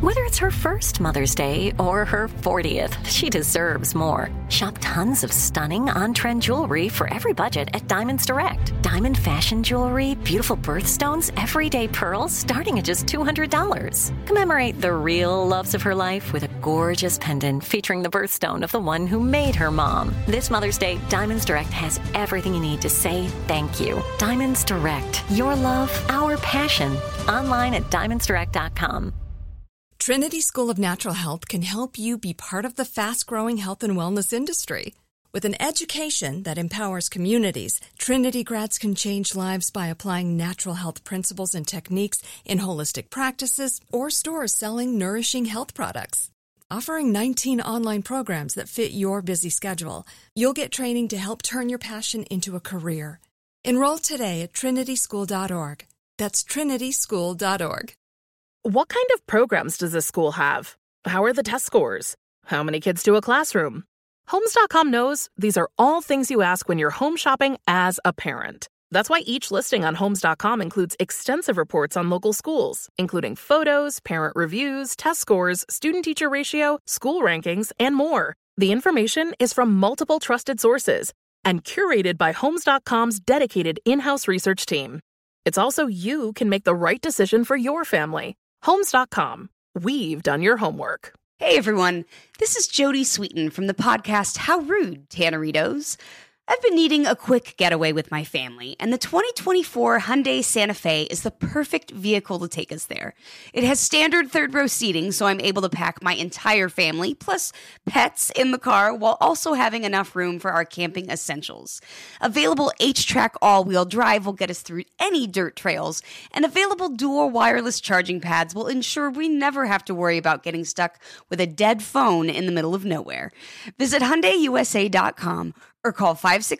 Whether it's her first Mother's Day or her 40th, she deserves more. Shop tons of stunning on-trend jewelry for every budget at Diamonds Direct. Diamond fashion jewelry, beautiful birthstones, everyday pearls starting at just $200. Commemorate the real loves of her life with a gorgeous pendant featuring the birthstone of the one who made her mom. This Mother's Day, Diamonds Direct has everything you need to say thank you. Diamonds Direct. Your love, our passion. Online at diamondsdirect.com. Trinity School of Natural Health can help you be part of the fast-growing health and wellness industry. With an education that empowers communities, Trinity grads can change lives by applying natural health principles and techniques in holistic practices or stores selling nourishing health products. Offering 19 online programs that fit your busy schedule, you'll get training to help turn your passion into a career. Enroll today at trinityschool.org. That's trinityschool.org. What kind of programs does this school have? How are the test scores? How many kids do a classroom? Homes.com knows these are all things you ask when you're home shopping as a parent. That's why each listing on Homes.com includes extensive reports on local schools, including photos, parent reviews, test scores, student-teacher ratio, school rankings, and more. The information is from multiple trusted sources and curated by Homes.com's dedicated in-house research team. It's also you can make the right decision for your family. Homes.com. We've done your homework. Hey everyone, this is Jody Sweeten from the podcast How Rude, Tanneritos. I've been needing a quick getaway with my family, and the 2024 Hyundai Santa Fe is the perfect vehicle to take us there. It has standard third-row seating, so I'm able to pack my entire family, plus pets, in the car, while also having enough room for our camping essentials. Available H-Track all-wheel drive will get us through any dirt trails, and available dual wireless charging pads will ensure we never have to worry about getting stuck with a dead phone in the middle of nowhere. Visit HyundaiUSA.com or call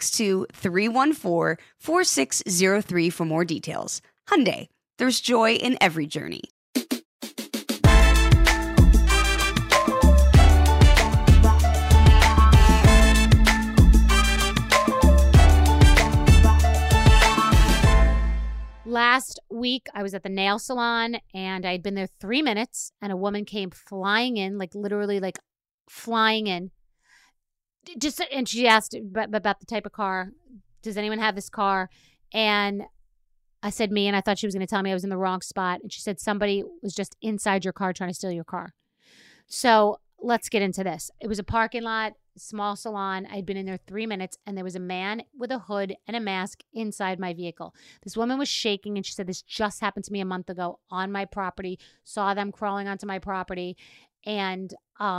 562-314-4603 for more details. Hyundai, there's joy in every journey. Last week, I was at the nail salon, and I'd been there 3 minutes, and a woman came flying in, like literally like flying in. And she asked about the type of car. Does anyone have this car? And I said me, and I thought she was going to tell me I was in the wrong spot. And she said somebody was just inside your car trying to steal your car. So let's get into this. It was a parking lot, small salon. I'd been in there 3 minutes, and there was a man with a hood and a mask inside my vehicle. This woman was shaking, and she said, this just happened to me a month ago on my property. Saw them crawling onto my property, and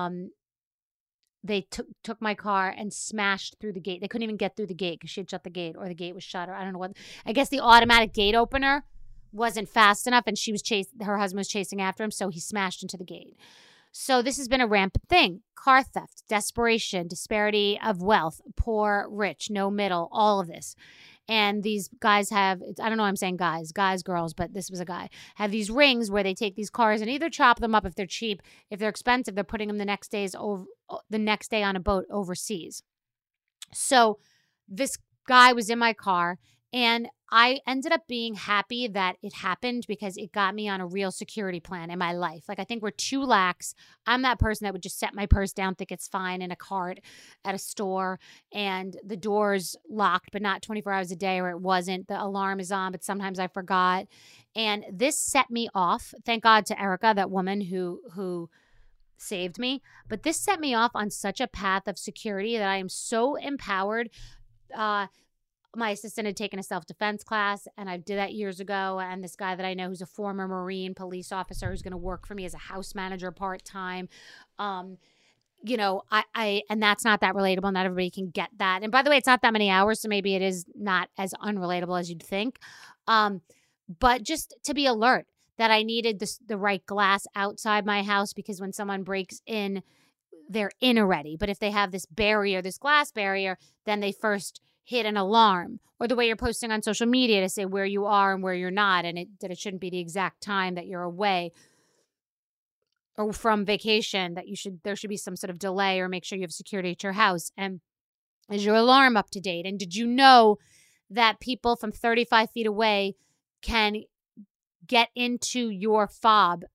they took my her and smashed through the gate. They couldn't even get through the gate because she had shut the gate, or the gate was shut, or I don't know what. I guess the automatic gate opener wasn't fast enough, and her husband was chasing after him, so he smashed into the gate. So this has been a rampant thing. Car theft, desperation, disparity of wealth, poor, rich, no middle, all of this. And these guys have, I don't know why I'm saying guys, girls, but this was a guy, have these rings where they take these cars and either chop them up if they're cheap. If they're expensive, they're putting them the next day on a boat overseas. So this guy was in my car, and I ended up being happy that it happened because it got me on a real security plan in my life. Like, I think we're too lax. I'm that person that would just set my purse down, think it's fine, in a cart at a store, and the door's locked, but not 24 hours a day, or it wasn't. The alarm is on, but sometimes I forgot. And this set me off. Thank God to Erica, that woman who saved me. But this set me off on such a path of security that I am so empowered. My assistant had taken a self-defense class, and I did that years ago. And this guy that I know who's a former Marine police officer who's going to work for me as a house manager part-time. And that's not that relatable. Not everybody can get that. And by the way, it's not that many hours, so maybe it is not as unrelatable as you'd think. But just to be alert that I needed the right glass outside my house, because when someone breaks in, they're in already. But if they have this glass barrier, then they first hit an alarm, or the way you're posting on social media to say where you are and where you're not, and that it shouldn't be the exact time that you're away or from vacation, that there should be some sort of delay, or make sure you have security at your house. And is your alarm up to date? And did you know that people from 35 feet away can get into your fob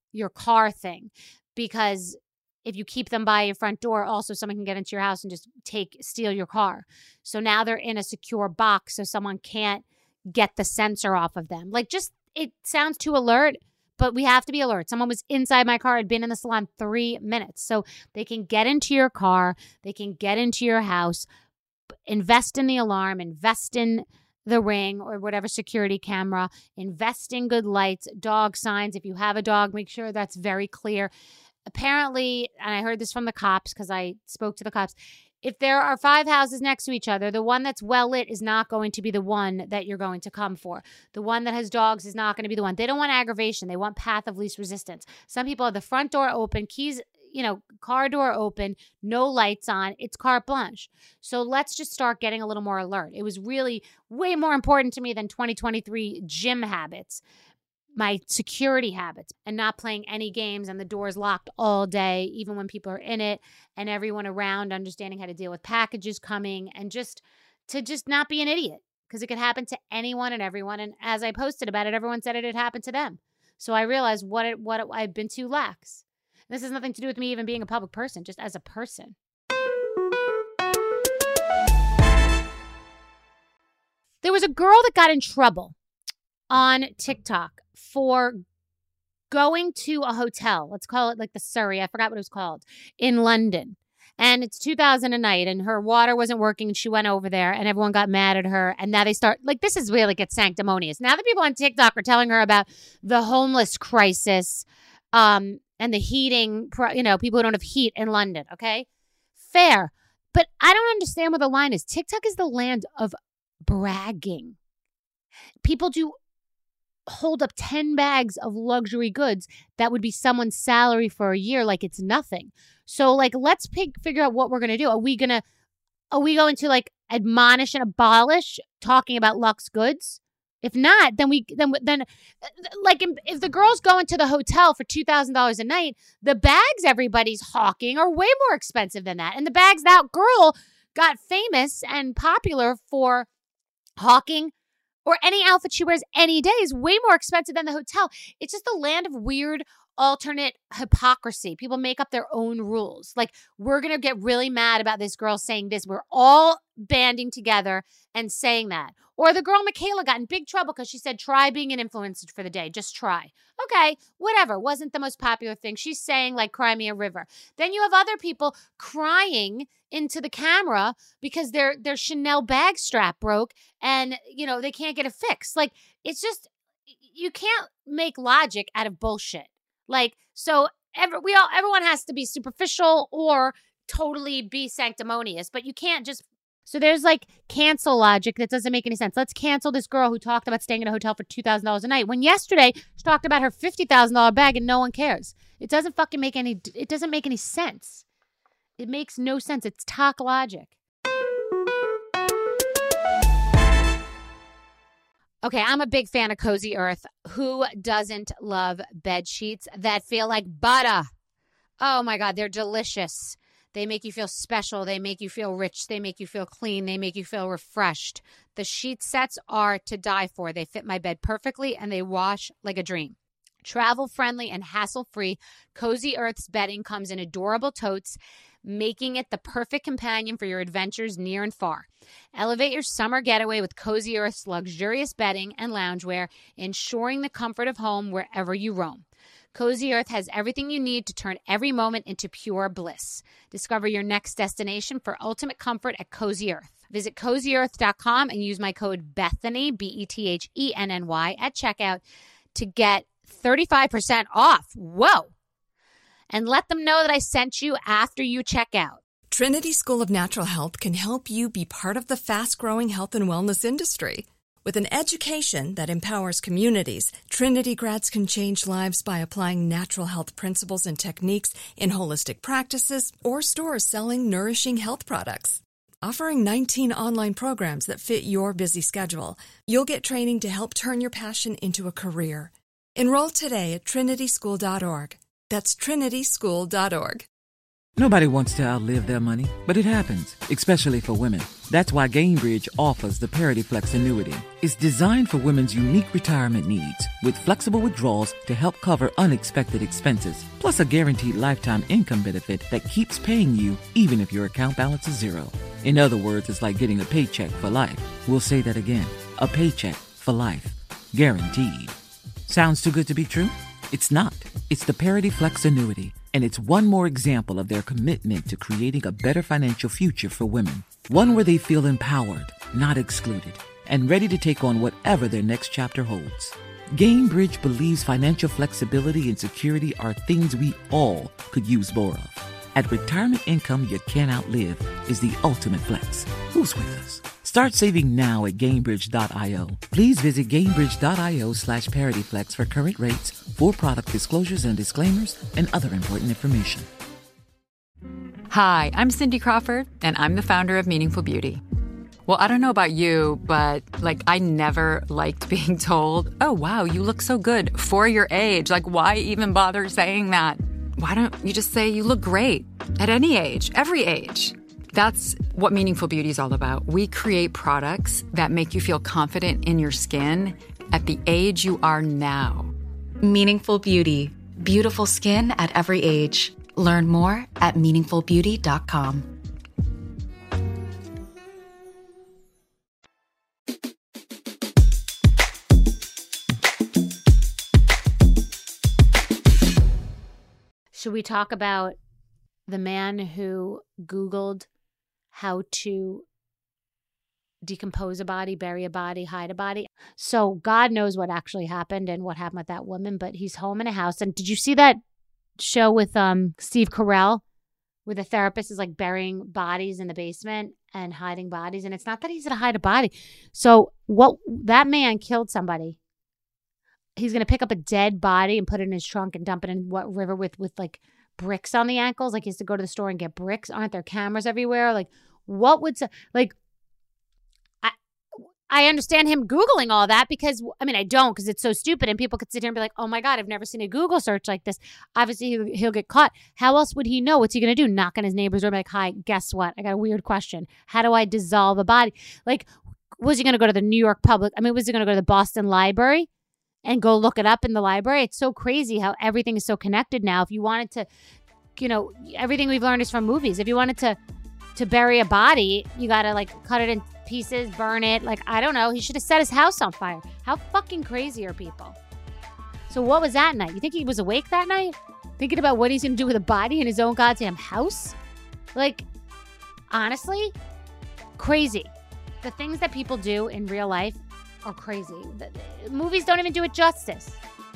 your car thing, because if you keep them by your front door, also someone can get into your house and just steal your car. So now they're in a secure box so someone can't get the sensor off of them. Like, just, it sounds too alert, but we have to be alert. Someone was inside my car, had been in the salon 3 minutes. So they can get into your car, they can get into your house. Invest in the alarm, invest in the Ring or whatever security camera, invest in good lights, dog signs. If you have a dog, make sure that's very clear. Apparently, and I heard this from the cops because I spoke to the cops, if there are 5 houses next to each other, the one that's well lit is not going to be the one that you're going to come for. The one that has dogs is not going to be the one. They don't want aggravation. They want path of least resistance. Some people have the front door open, keys, car door open, no lights on. It's carte blanche. So let's just start getting a little more alert. It was really way more important to me than 2023 gym habits, my security habits, and not playing any games and the doors locked all day, even when people are in it, and everyone around understanding how to deal with packages coming, and just not be an idiot, because it could happen to anyone and everyone. And as I posted about it, everyone said it had happened to them. So I realized what I've been too lax. This has nothing to do with me even being a public person, just as a person. There was a girl that got in trouble on TikTok for going to a hotel. Let's call it like the Surrey. I forgot what it was called, in London. And it's 2,000 a night, and her water wasn't working, and she went over there, and everyone got mad at her. And now they start, like, this is really gets sanctimonious. Now the people on TikTok are telling her about the homeless crisis, and the heating, people who don't have heat in London, okay? Fair. But I don't understand where the line is. TikTok is the land of bragging. People do hold up 10 bags of luxury goods that would be someone's salary for a year like it's nothing. So, like, let's figure out what we're going to do. Are we going to, like, admonish and abolish talking about luxe goods? If not, then if the girl's going to the hotel for $2,000 a night, the bags everybody's hawking are way more expensive than that. And the bags that girl got famous and popular for hawking, or any outfit she wears any day, is way more expensive than the hotel. It's just a land of weird alternate hypocrisy. People make up their own rules. Like, we're going to get really mad about this girl saying this. We're all banding together and saying that. Or the girl Michaela got in big trouble because she said, try being an influencer for the day. Just try. Okay, whatever. Wasn't the most popular thing. She's saying, like, cry me a river. Then you have other people crying into the camera because their Chanel bag strap broke and, they can't get it fixed. Like, it's just, you can't make logic out of bullshit. Like, so everyone has to be superficial or totally be sanctimonious, but you can't just. So there's like cancel logic that doesn't make any sense. Let's cancel this girl who talked about staying in a hotel for $2,000 a night, when yesterday she talked about her $50,000 bag and no one cares. It doesn't make any sense. It makes no sense. It's talk logic. Okay, I'm a big fan of Cozy Earth. Who doesn't love bed sheets that feel like butter? Oh my God, they're delicious. They make you feel special. They make you feel rich. They make you feel clean. They make you feel refreshed. The sheet sets are to die for. They fit my bed perfectly, and they wash like a dream. Travel-friendly and hassle-free, Cozy Earth's bedding comes in adorable totes, making it the perfect companion for your adventures near and far. Elevate your summer getaway with Cozy Earth's luxurious bedding and loungewear, ensuring the comfort of home wherever you roam. Cozy Earth has everything you need to turn every moment into pure bliss. Discover your next destination for ultimate comfort at Cozy Earth. Visit CozyEarth.com and use my code Bethany, BETHENNY, at checkout to get 35% off. Whoa! And let them know that I sent you after you check out. Trinity School of Natural Health can help you be part of the fast-growing health and wellness industry. With an education that empowers communities, Trinity grads can change lives by applying natural health principles and techniques in holistic practices or stores selling nourishing health products. Offering 19 online programs that fit your busy schedule, you'll get training to help turn your passion into a career. Enroll today at trinityschool.org. That's trinityschool.org. Nobody wants to outlive their money, but it happens, especially for women. That's why Gainbridge offers the Parity Flex annuity. It's designed for women's unique retirement needs, with flexible withdrawals to help cover unexpected expenses, plus a guaranteed lifetime income benefit that keeps paying you even if your account balance is zero. In other words, it's like getting a paycheck for life. We'll say that again. A paycheck for life. Guaranteed. Sounds too good to be true? It's not. It's the Parity Flex annuity, and it's one more example of their commitment to creating a better financial future for women. One where they feel empowered, not excluded, and ready to take on whatever their next chapter holds. Gainbridge believes financial flexibility and security are things we all could use more of. At retirement income you can't outlive is the ultimate flex. Who's with us? Start saving now at Gainbridge.io. Please visit Gainbridge.io/ParityFlex for current rates, for product disclosures and disclaimers, and other important information. Hi, I'm Cindy Crawford, and I'm the founder of Meaningful Beauty. Well, I don't know about you, but I never liked being told, oh, wow, you look so good for your age. Why even bother saying that? Why don't you just say you look great at any age, every age? That's what Meaningful Beauty is all about. We create products that make you feel confident in your skin at the age you are now. Meaningful Beauty. Beautiful skin at every age. Learn more at meaningfulbeauty.com. Should we talk about the man who Googled how to decompose a body, bury a body, hide a body? So God knows what actually happened and what happened with that woman, but he's home in a house. And did you see that show with Steve Carell, where the therapist is burying bodies in the basement and hiding bodies? And it's not that he's going to hide a body. So that man killed somebody. He's going to pick up a dead body and put it in his trunk and dump it in what river with bricks on the ankles? He has to go to the store and get bricks. Aren't there cameras everywhere? What would I understand him Googling all that because, I don't because it's so stupid and people could sit here and be like, oh my God, I've never seen a Google search like this. Obviously, he'll get caught. How else would he know? What's he going to do? Knock on his neighbor's door and be like, hi, guess what? I got a weird question. How do I dissolve a body? Was he going to go to the New York Public? Was he going to go to the Boston Library and go look it up in the library? It's so crazy how everything is so connected now. If you wanted to, everything we've learned is from movies. If you wanted to bury a body, you got to cut it in pieces, burn it. I don't know. He should have set his house on fire. How fucking crazy are people? So what was that night? You think he was awake that night? Thinking about what he's going to do with a body in his own goddamn house? Honestly, crazy. The things that people do in real life are crazy. The movies don't even do it justice.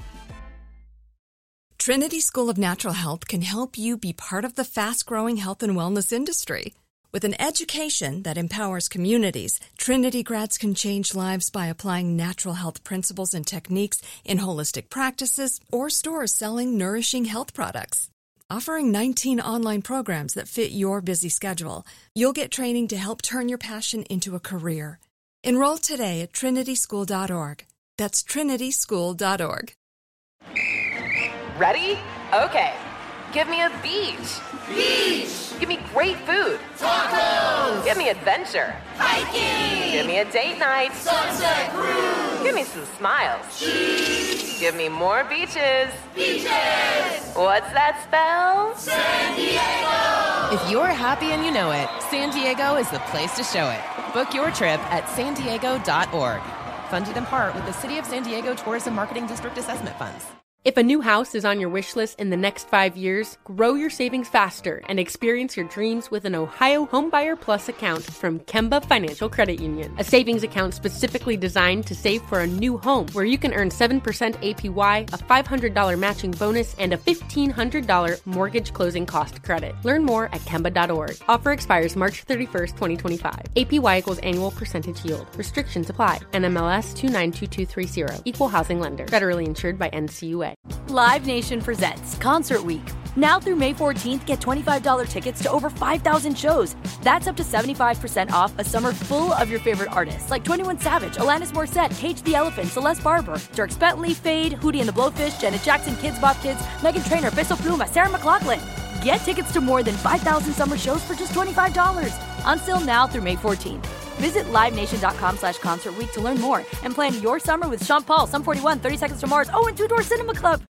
Trinity School of Natural Health can help you be part of the fast-growing health and wellness industry. With an education that empowers communities, Trinity grads can change lives by applying natural health principles and techniques in holistic practices or stores selling nourishing health products. Offering 19 online programs that fit your busy schedule, you'll get training to help turn your passion into a career. Enroll today at trinityschool.org. That's trinityschool.org. Ready? Okay. Give me a beach. Beach! Give me great food. Tacos! Give me adventure. Hiking! Give me a date night. Sunset cruise! Give me some smiles. Cheese! Give me more beaches. Beaches! What's that spell? San Diego! If you're happy and you know it, San Diego is the place to show it. Book your trip at sandiego.org. Funded in part with the City of San Diego Tourism Marketing District Assessment Funds. If a new house is on your wish list in the next 5 years, grow your savings faster and experience your dreams with an Ohio Homebuyer Plus account from Kemba Financial Credit Union. A savings account specifically designed to save for a new home where you can earn 7% APY, a $500 matching bonus, and a $1,500 mortgage closing cost credit. Learn more at Kemba.org. Offer expires March 31st, 2025. APY equals annual percentage yield. Restrictions apply. NMLS 292230. Equal housing lender. Federally insured by NCUA. Live Nation presents Concert Week. Now through May 14th, get $25 tickets to over 5,000 shows. That's up to 75% off a summer full of your favorite artists like 21 Savage, Alanis Morissette, Cage the Elephant, Celeste Barber, Dierks Bentley, Fade, Hootie and the Blowfish, Janet Jackson, Kids Bop Kids, Meghan Trainor, Bissell Pluma, Sarah McLachlan. Get tickets to more than 5,000 summer shows for just $25. Until now through May 14th. Visit LiveNation.com/Concert Week to learn more and plan your summer with Sean Paul, Sum 41, 30 Seconds to Mars, and Two Door Cinema Club.